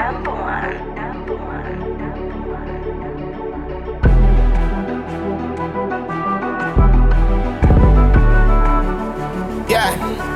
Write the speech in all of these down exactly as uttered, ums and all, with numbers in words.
Tempo Man. Tempo Man. Yeah.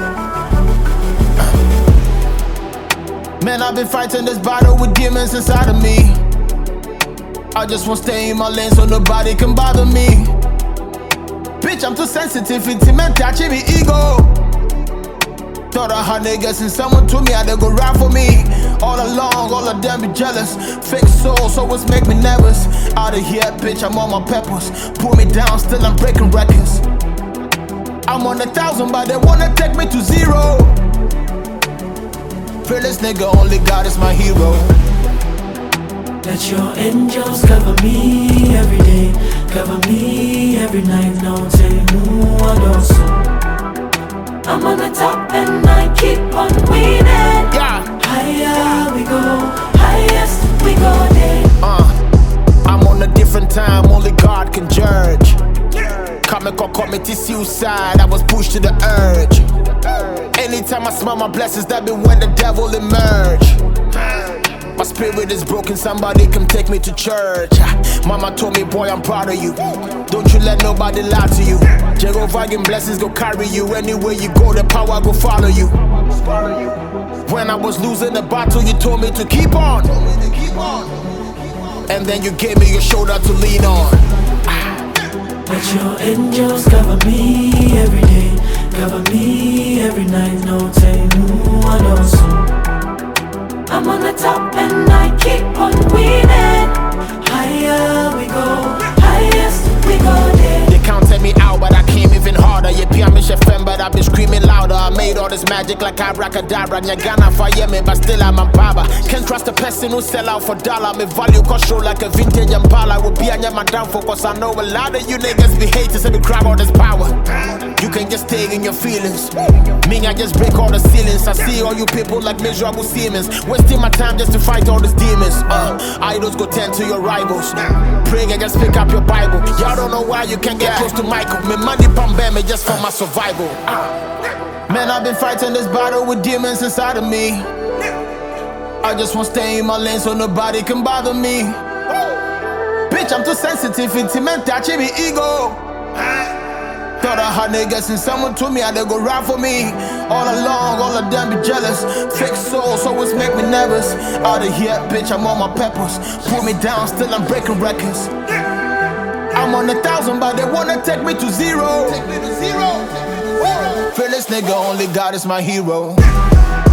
Man, I've been fighting this battle with demons inside of me. I just won't stay in my lane so nobody can bother me. Bitch, I'm too sensitive, intimate, touching me ego. Thought I had niggas and someone told me how they go ride for me. All along, all of them be jealous. Fake souls always make me nervous. Out of here, bitch, I'm on my peppers. Pull me down, still I'm breaking records. I'm on a thousand, but they wanna take me to zero. Fearless nigga, only God is my hero. Let your angels cover me every day, cover me every night. No te muevo. I'm on the top and I keep on winning. Yeah. Higher we go, highest we go there. Uh, I'm on a different time, only God can judge. Come committee suicide, I was pushed to the urge. Anytime I smell my blessings, that be when the devil emerge. My spirit is broken, somebody come take me to church. Mama told me, boy, I'm proud of you. Don't you let nobody lie to you. Jehovah and blessings go carry you. Anywhere you go, the power go follow you. When I was losing the battle, you told me to keep on. And then you gave me your shoulder to lean on. Let your angels cover me every day, cover me every night. No te muevo. I'm on the top and I keep on winning. Higher we go, highest we go there. They counted me out, but I came even harder. You P M H F M, but I've been screaming louder. I made all this magic like abracadabra. Nyagana fire me, but still I'm a baba. Can't trust a person who sell out for dollar. Me value cost show like a vintage Impala. Will be on my downfall, cause I know a lot of you niggas be haters and be grab all this power. You can just stay in your feelings. Me, I just break all the ceilings. I see all you people like miserable Siemens, wasting my time just to fight all these demons. Uh, idols go tend to your rivals. Pray and just pick up your Bible. Y'all don't know why you can't get close to Michael. Me money pump me just for my survival. Uh. Man, I've been fighting this battle with demons inside of me. I just won't stay in my lane so nobody can bother me. Bitch, I'm too sensitive, intimate, touching me ego. Thought I had niggas and someone told me how they go ride for me. All along, all of them be jealous. Fake souls always make me nervous. Out of here, bitch, I'm on my peppers. Pull me down, still I'm breaking records. I'm on a thousand, but they wanna take me to zero. Fearless nigga, only God is my hero.